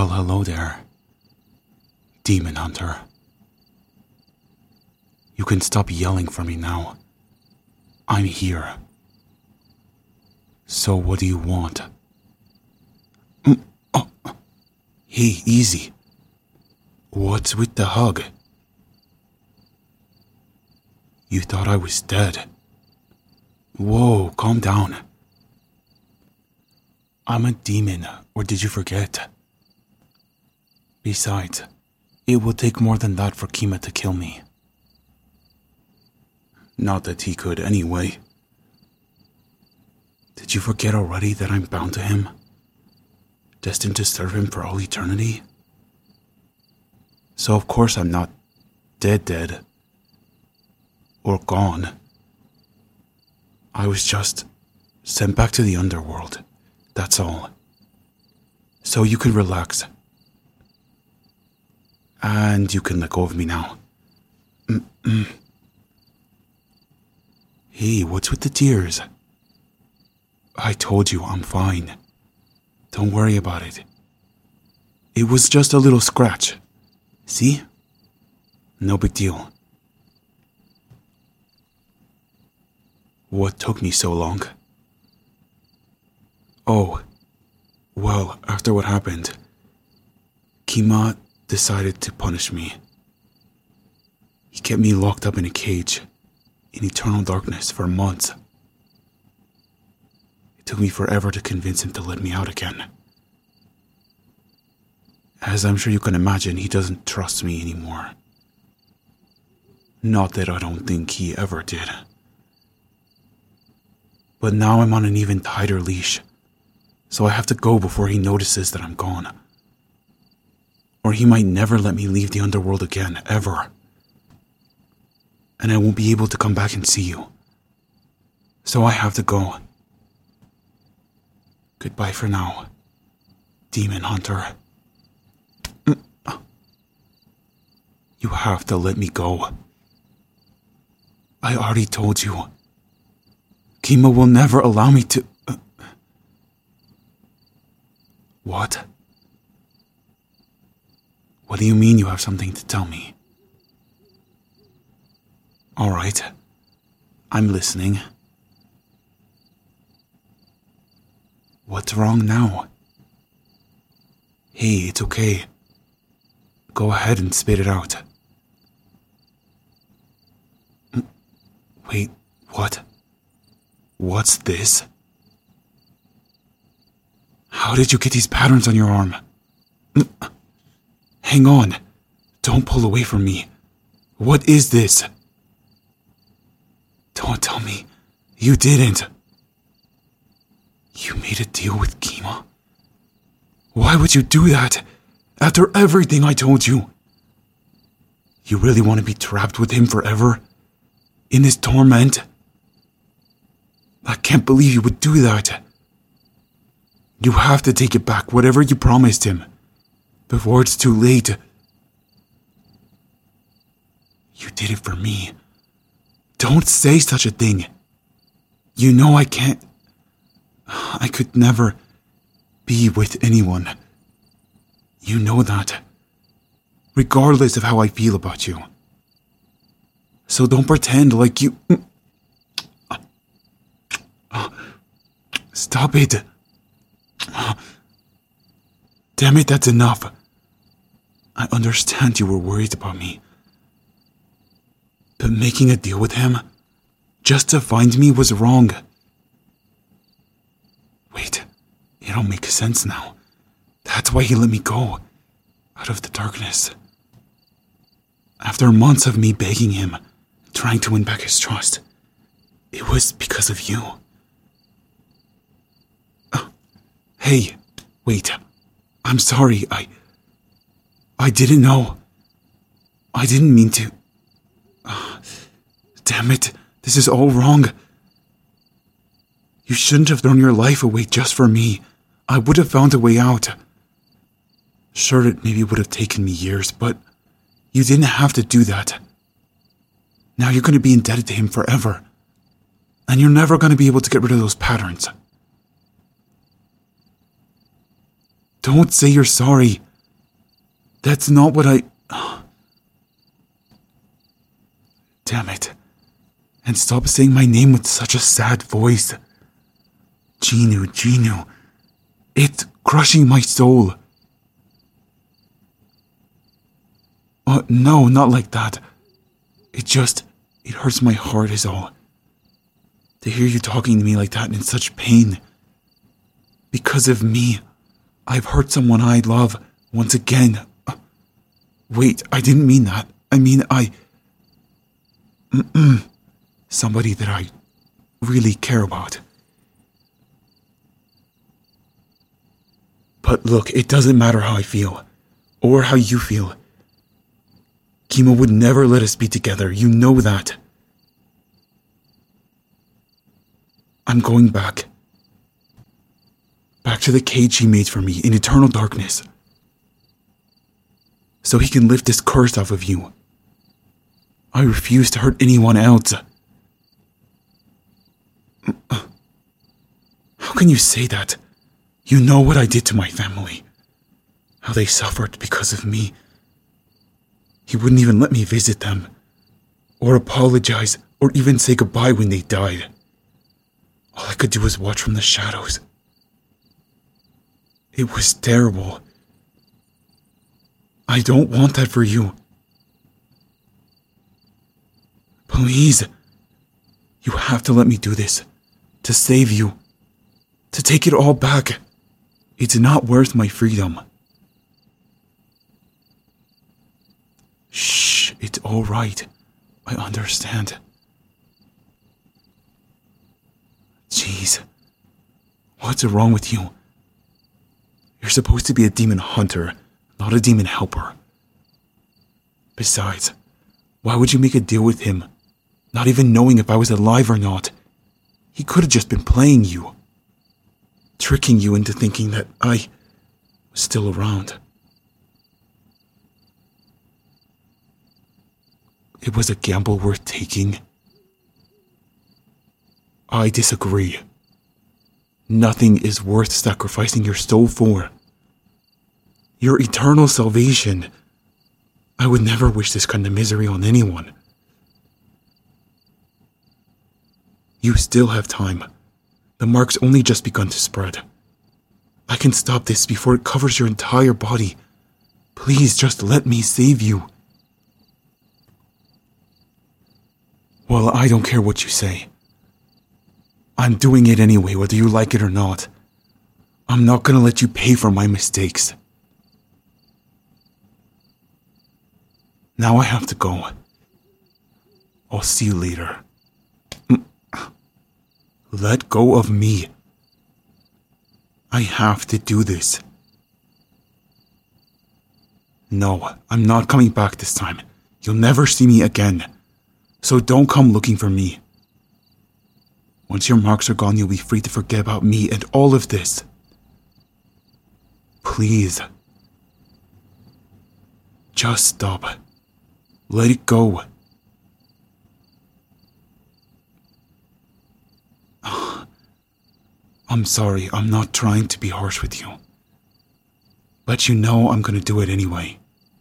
Well, hello there, Demon Hunter. You can stop yelling for me now. I'm here. So what do you want? Oh. Hey, easy. What's with the hug? You thought I was dead. Whoa, calm down. I'm a demon, or did you forget? Besides, it will take more than that for Kima to kill me. Not that he could anyway. Did you forget already that I'm bound to him? Destined to serve him for all eternity? So of course I'm not dead. Or gone. I was just sent back to the underworld. That's all. So you can relax. And you can let go of me now. Hey, what's with the tears? I told you I'm fine. Don't worry about it. It was just a little scratch. See? No big deal. What took me so long? Oh, well, after what happened, Kima decided to punish me. He kept me locked up in a cage, in eternal darkness for months. It took me forever to convince him to let me out again. As I'm sure you can imagine, he doesn't trust me anymore. Not that I don't think he ever did. But now I'm on an even tighter leash, so I have to go before he notices that I'm gone. Or he might never let me leave the underworld again, ever. And I won't be able to come back and see you. So I have to go. Goodbye for now, Demon Hunter. You have to let me go. I already told you. Kima will never allow me to... What? What do you mean you have something to tell me? All right. I'm listening. What's wrong now? Hey, it's okay. Go ahead and spit it out. Wait, what? What's this? How did you get these patterns on your arm? Hang on. Don't pull away from me. What is this? Don't tell me you didn't. You made a deal with Kima? Why would you do that? After everything I told you? You really want to be trapped with him forever? In his torment? I can't believe you would do that. You have to take it back, whatever you promised him, before it's too late. You did it for me. Don't say such a thing. You know I can't... I could never be with anyone. You know that. Regardless of how I feel about you. So don't pretend like you... Stop it. Damn it, that's enough. I understand you were worried about me. But making a deal with him, just to find me, was wrong. Wait, it all makes sense now. That's why he let me go, out of the darkness. After months of me begging him, trying to win back his trust, it was because of you. Hey, wait. I'm sorry, I didn't know. I didn't mean to. Damn it, this is all wrong. You shouldn't have thrown your life away just for me. I would have found a way out. Sure, it maybe would have taken me years, but you didn't have to do that. Now you're going to be indebted to him forever. And you're never going to be able to get rid of those patterns. Don't say you're sorry. That's not what I... Damn it. And stop saying my name with such a sad voice. Ginu. It's crushing my soul. No, not like that. It hurts my heart is all. To hear you talking to me like that and in such pain. Because of me, I've hurt someone I love once again. Wait, I didn't mean that. I mean, somebody that I really care about. But look, it doesn't matter how I feel, or how you feel. Kima would never let us be together, you know that. I'm going back. Back to the cage he made for me in eternal darkness. So he can lift this curse off of you. I refuse to hurt anyone else. How can you say that? You know what I did to my family. How they suffered because of me. He wouldn't even let me visit them, or apologize, or even say goodbye when they died. All I could do was watch from the shadows. It was terrible. I don't want that for you. Please. You have to let me do this. To save you. To take it all back. It's not worth my freedom. Shh, it's all right. I understand. Jeez. What's wrong with you? You're supposed to be a demon hunter, not a demon helper. Besides, why would you make a deal with him, not even knowing if I was alive or not? He could have just been playing you. Tricking you into thinking that I was still around. It was a gamble worth taking. I disagree. Nothing is worth sacrificing your soul for. Your eternal salvation. I would never wish this kind of misery on anyone. You still have time. The mark's only just begun to spread. I can stop this before it covers your entire body. Please just let me save you. Well, I don't care what you say. I'm doing it anyway, whether you like it or not. I'm not gonna let you pay for my mistakes. Now I have to go. I'll see you later. Let go of me. I have to do this. No, I'm not coming back this time. You'll never see me again. So don't come looking for me. Once your marks are gone, you'll be free to forget about me and all of this. Please. Just stop. Let it go. I'm sorry, I'm not trying to be harsh with you. But you know I'm gonna do it anyway.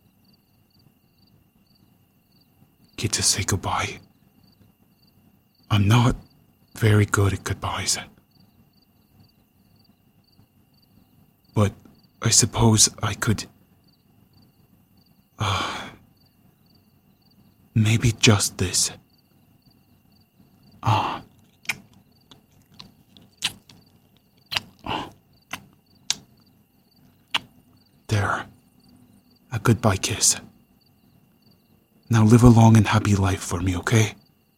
Get to say goodbye. I'm not very good at goodbyes. But I suppose I could... maybe just this. There. A goodbye kiss. Now live a long and happy life for me, okay?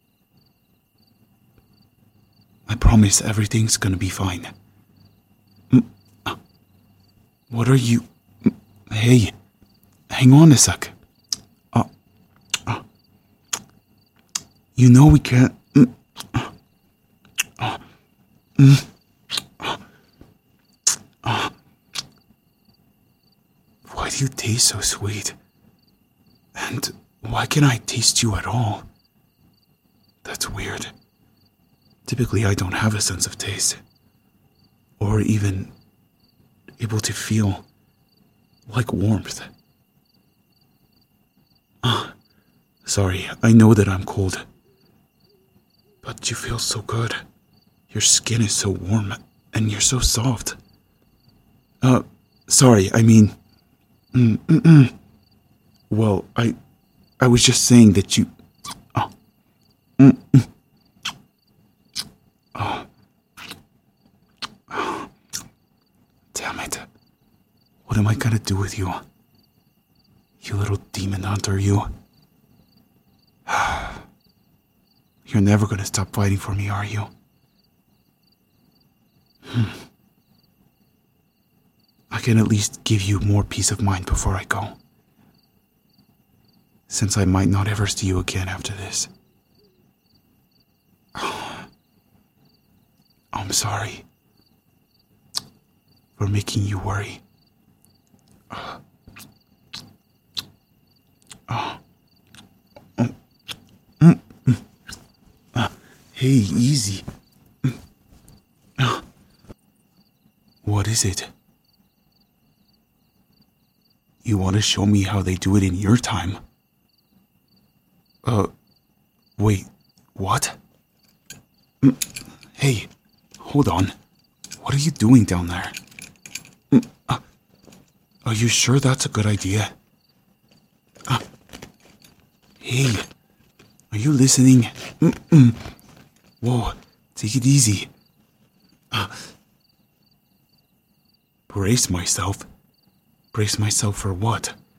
I promise everything's gonna be fine. What are you... Hey, hang on a sec. You know we can't... Why do you taste so sweet? And why can't I taste you at all? That's weird. Typically, I don't have a sense of taste. Or even able to feel like warmth. Sorry, I know that I'm cold. But you feel so good. Your skin is so warm, and you're so soft. Sorry, I mean... Well, I was just saying that you... Damn it. What am I gonna do with you? You little demon hunter, you. You're never gonna stop fighting for me, are you? I can at least give you more peace of mind before I go. Since I might not ever see you again after this. I'm sorry for making you worry. Hey, easy. What is it? You want to show me how they do it in your time? Wait, what? Hey, hold on. What are you doing down there? Are you sure that's a good idea? Hey, are you listening? Whoa, take it easy. Brace myself? Brace myself for what?